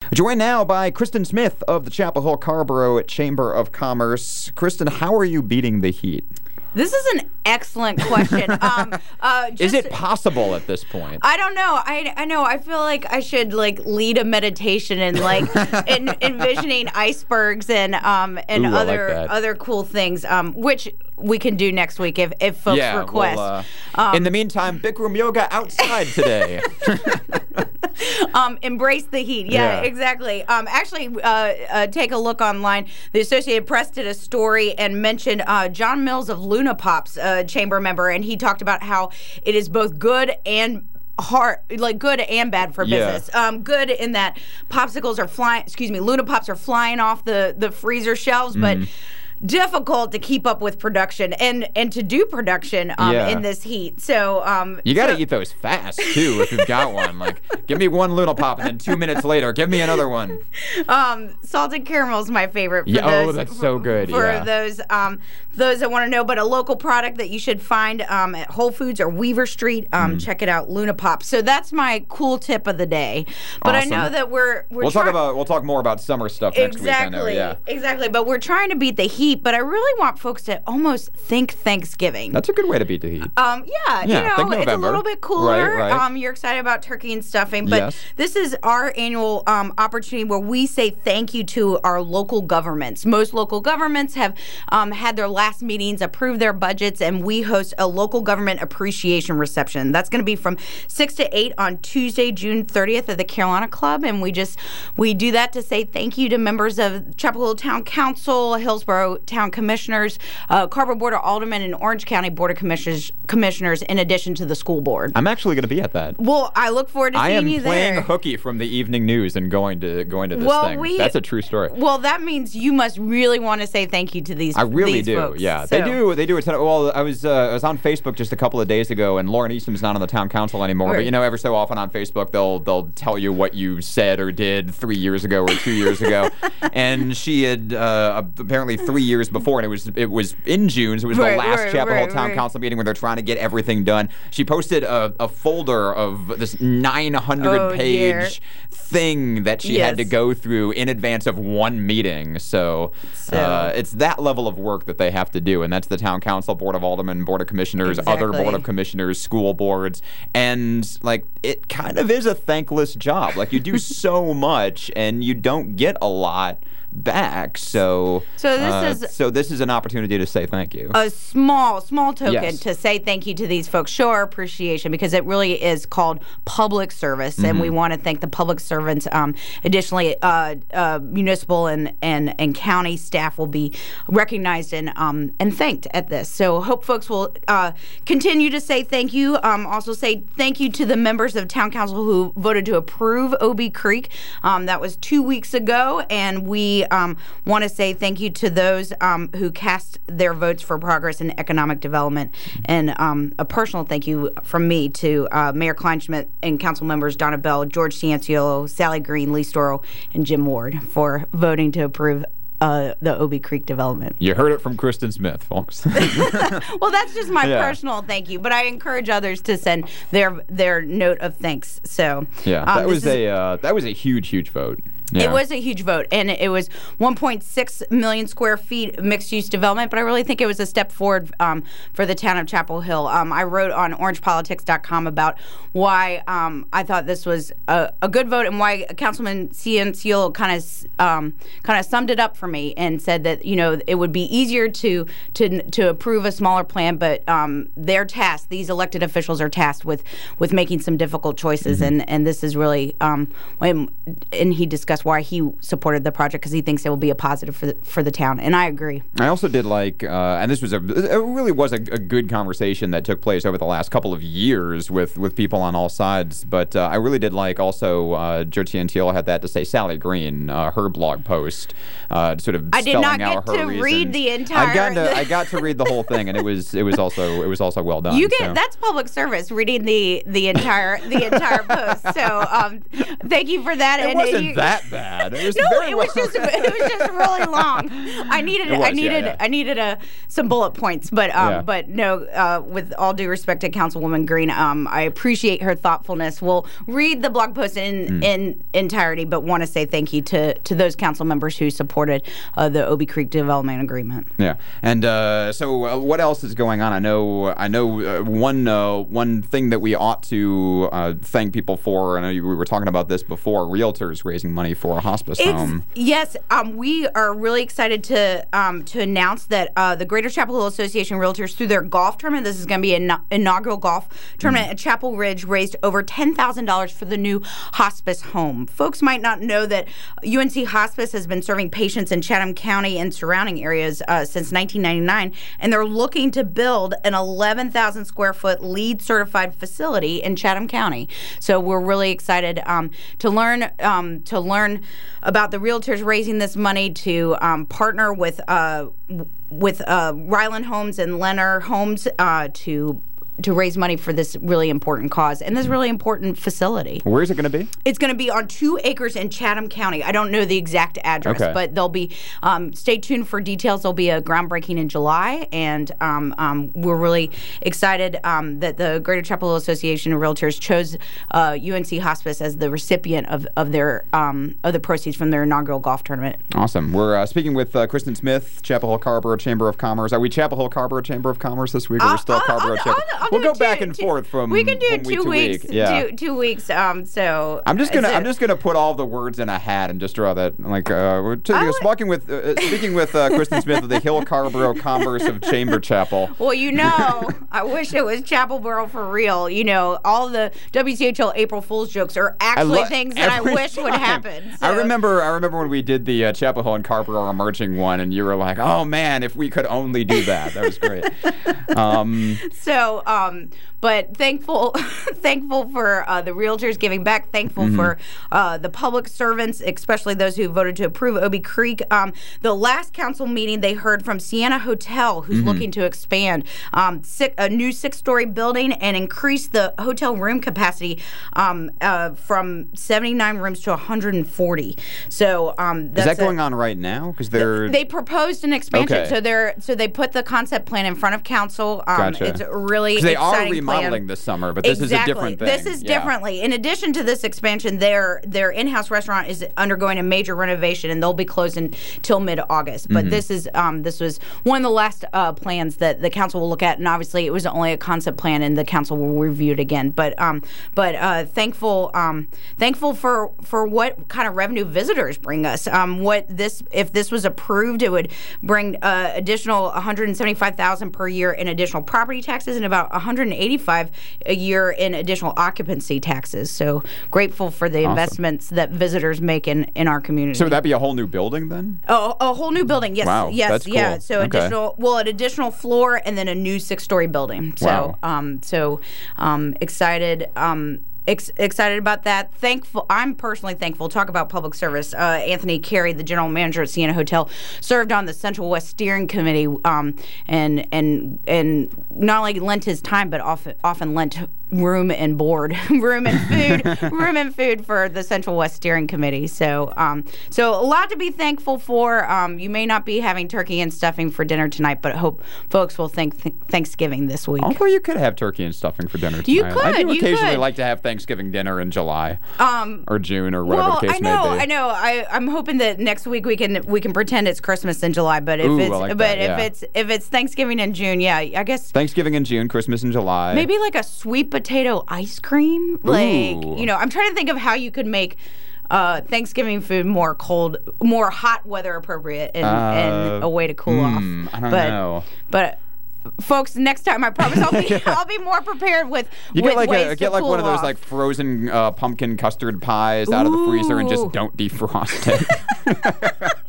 Joined now by Kristen Smith of the Chapel Hill Carrboro Chamber of Commerce. Kristen, how are you beating the heat? This is an excellent question. Is it possible at this point? I don't know. I know. I feel like I should lead a meditation and envisioning icebergs and Ooh, other cool things, which we can do next week if folks request. In the meantime, Bikram yoga outside today. Embrace the heat. Yeah, exactly. Actually, take a look online. The Associated Press did a story and mentioned John Mills of Luna Pops, chamber member, and he talked about how it is both good and good and bad for business. Good in that popsicles are flying. Luna Pops are flying off the freezer shelves, but difficult to keep up with production and to do production in this heat. So you got to eat those fast too if you've got one. Give me one Luna Pop, and then 2 minutes later, give me another one. Salted caramel is my favorite. For those, that's so good. For those that want to know, but a local product that you should find at Whole Foods or Weaver Street. Check it out, Luna Pop. So that's my cool tip of the day. But awesome. I know that we'll talk more about summer stuff next week. I know, exactly. But we're trying to beat the heat. But I really want folks to almost think Thanksgiving. That's a good way to beat the heat. Think November. It's a little bit cooler. Right. You're excited about turkey and stuffing, but this is our annual opportunity where we say thank you to our local governments. Most local governments have had their last meetings, approved their budgets, and we host a local government appreciation reception. That's going to be from 6 to 8 on Tuesday, June 30th at the Carolina Club, and we do that to say thank you to members of Chapel Hill Town Council, Hillsborough Town Commissioners, Carrboro Board of Aldermen, and Orange County Board of Commissioners, in addition to the school board. I'm actually going to be at that. Well, I look forward to seeing you there. I am playing hooky from the evening news and going to this thing. That's a true story. Well, that means you must really want to say thank you to these. I really do. Folks. Yeah, so. They do a ton of. Well, I was on Facebook just a couple of days ago, and Lauren Easton's not on the town council anymore. Right. But every so often on Facebook, they'll tell you what you said or did 3 years ago or 2 years ago, and she had apparently 3 years before, and it was in June, so it was the last Chapel Hill Town Council meeting where they're trying to get everything done. She posted a folder of this 900-page thing that she had to go through in advance of one meeting. So it's that level of work that they have to do, and that's the Town Council, Board of Aldermen, Board of Commissioners, other Board of Commissioners, school boards, and it kind of is a thankless job. You do so much, and you don't get a lot back. So this is an opportunity to say thank you. A small token to say thank you to these folks, show our appreciation, because it really is called public service, and we want to thank the public servants. Additionally, municipal and county staff will be recognized and thanked at this. So hope folks will continue to say thank you. Also say thank you to the members of Town Council who voted to approve OB Creek. That was 2 weeks ago, and we want to say thank you to those who cast their votes for progress and economic development. And a personal thank you from me to Mayor Kleinschmidt and council members Donna Bell, George Cianciolo, Sally Green, Lee Storrow, and Jim Ward for voting to approve the OB Creek development. You heard it from Kristen Smith, folks. Well, that's just my personal thank you, but I encourage others to send their note of thanks. So that was a huge vote. Yeah. It was a huge vote, and it was 1.6 million square feet mixed-use development, but I really think it was a step forward for the town of Chapel Hill. I wrote on orangepolitics.com about why I thought this was a good vote and why Councilman Cianciolo kind of summed it up for me and said that it would be easier to approve a smaller plan, but they're tasked. These elected officials are tasked with making some difficult choices, and this is really and he discussed why he supported the project, because he thinks it will be a positive for the town, and I agree. I also did and this was it really was a good conversation that took place over the last couple of years with people on all sides, but I really did also George Cianciolo had that to say. Sally Green, her blog post, sort of I did not spelling out get her to reasons. Read the entire. I got to read the whole thing, and it was also well done. That's public service, reading the entire post. So thank you for that. It wasn't that bad. It was it was just really long. I needed some bullet points, but no. With all due respect to Councilwoman Green, I appreciate her thoughtfulness. We'll read the blog post in entirety, but want to say thank you to those council members who supported the Obie Creek Development Agreement. Yeah, and so what else is going on? I know one thing that we ought to thank people for. I know we were talking about this before. Realtors raising money for a hospice home. Yes, we are really excited to announce that the Greater Chapel Hill Association Realtors, through their golf tournament, this is going to be an inaugural golf tournament at Chapel Ridge, raised over $10,000 for the new hospice home. Folks might not know that UNC Hospice has been serving patients in Chatham County and surrounding areas since 1999, and they're looking to build an 11,000 square foot LEED certified facility in Chatham County. So we're really excited to learn about the realtors raising this money, to partner with Ryland Homes and Lenner Homes to raise money for this really important cause and this really important facility. Where is it going to be? It's going to be on 2 acres in Chatham County. I don't know the exact address, but there'll be, stay tuned for details. There'll be a groundbreaking in July, and we're really excited that the Greater Chapel Hill Association of Realtors chose UNC Hospice as the recipient of the proceeds from their inaugural golf tournament. Awesome. We're speaking with Kristen Smith, Chapel Hill Carrboro Chamber of Commerce. Are we Chapel Hill Carrboro Chamber of Commerce this week, or are we still Carrboro Chamber? We'll go back and forth from we can do it 2 weeks. Yeah. 2 weeks. So I'm just gonna put all the words in a hat and just draw that. We're speaking with Kristen Smith of the Hill Carrboro Commerce of Chamber Chapel. Well, I wish it was Chapelboro for real. All the WCHL April Fool's jokes are actually things that I wish would happen. So. I remember when we did the Chapel Hill and Carrboro emerging one, and you were like, "Oh man, if we could only do that." That was great. But thankful for the realtors giving back, thankful for the public servants, especially those who voted to approve Obie Creek. The last council meeting, they heard from Sienna Hotel, who's looking to expand a new 6-story building and increase the hotel room capacity from 79 rooms to 140. So is that going on right now? Because they proposed an expansion. Okay. So they put the concept plan in front of council. Gotcha. It's a really exciting they are remodeling plan. This summer, but this is a different thing. This is differently. In addition to this expansion, their in-house restaurant is undergoing a major renovation, and they'll be closed until mid-August. But this was one of the last plans that the council will look at, and obviously it was only a concept plan, and the council will review it again. But thankful for what kind of revenue visitors bring us. If this was approved, it would bring additional $175,000 per year in additional property taxes and about $185,000 a year in additional occupancy taxes. So grateful for the investments that visitors make in our community. So would that be a whole new building then? Oh, a whole new building. Yes. Wow, yes. that's cool. Yeah. So okay. an additional floor and then a new 6-story building. So excited. Excited about that. Thankful. I'm personally thankful. Talk about public service. Anthony Carey, the general manager at Sienna Hotel, served on the Central West Steering Committee, and not only lent his time, but often lent room and board, room and food for the Central West Steering Committee. So a lot to be thankful for. You may not be having turkey and stuffing for dinner tonight, but I hope folks will thank Thanksgiving this week. Although you could have turkey and stuffing for dinner tonight. You could. I do occasionally like to have Thanksgiving dinner in July or June or whatever the case may be. I know. I'm hoping that next week we can pretend it's Christmas in July, but if if it's Thanksgiving in June, I guess Thanksgiving in June, Christmas in July. Maybe like a sweet potato ice cream. I'm trying to think of how you could make Thanksgiving food more hot weather appropriate and a way to cool off. I don't know. But folks, next time I promise I'll be more prepared with you with get ways to like cool one of those off. like frozen pumpkin custard pies out of the freezer and just don't defrost it.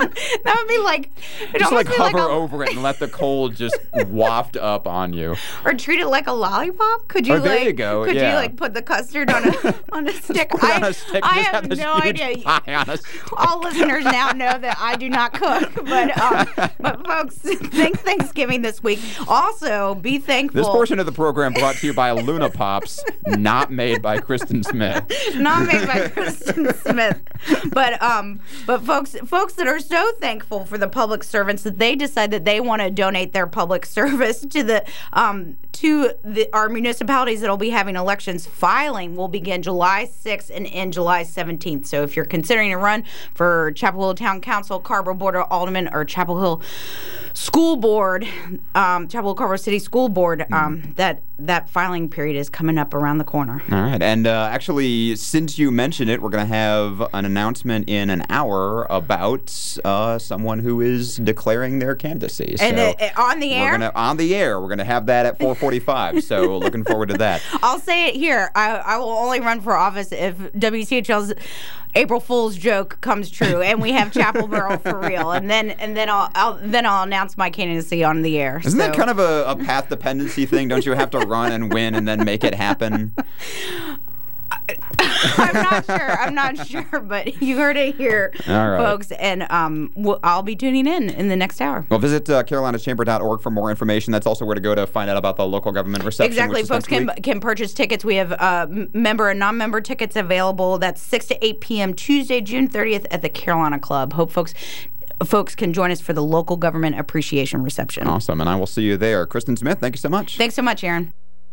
That would be like just like hover over it and let the cold just waft up on you, or treat it like a lollipop. Could you there you go. Could you like put the custard on a stick? I have no idea. All listeners now know that I do not cook, but folks, think Thanksgiving this week. Also, be thankful. This portion of the program brought to you by Luna Pops, not made by Kristen Smith. Not made by Kristen Smith, but folks that are so thankful for the public servants that they decide that they want to donate their public service to our municipalities that will be having elections. Filing will begin July 6th and end July 17th. So if you're considering a run for Chapel Hill Town Council, Carver Board of Aldermen, or Chapel Hill School Board, Chapel Hill Carver City School Board, that filing period is coming up around the corner. All right. And actually, since you mentioned it, we're going to have an announcement in an hour about someone who is declaring their candidacy. And on the air? We're going to have that at 4:45. So looking forward to that. I'll say it here. I will only run for office if WCHL's April Fool's joke comes true and we have Chapel Borough for real, and then I'll announce my candidacy on the air. Isn't that kind of a path dependency thing? Don't you have to run and win and then make it happen? I'm not sure, but you heard it here, folks, and I'll be tuning in the next hour. Well, visit carolinachamber.org for more information. That's also where to go to find out about the local government reception. Exactly. Folks can purchase tickets. We have member and non-member tickets available. That's 6 to 8 p.m. Tuesday, June 30th at the Carolina Club. Hope folks can join us for the local government appreciation reception. Awesome, and I will see you there. Kristen Smith, thank you so much. Thanks so much, Aaron.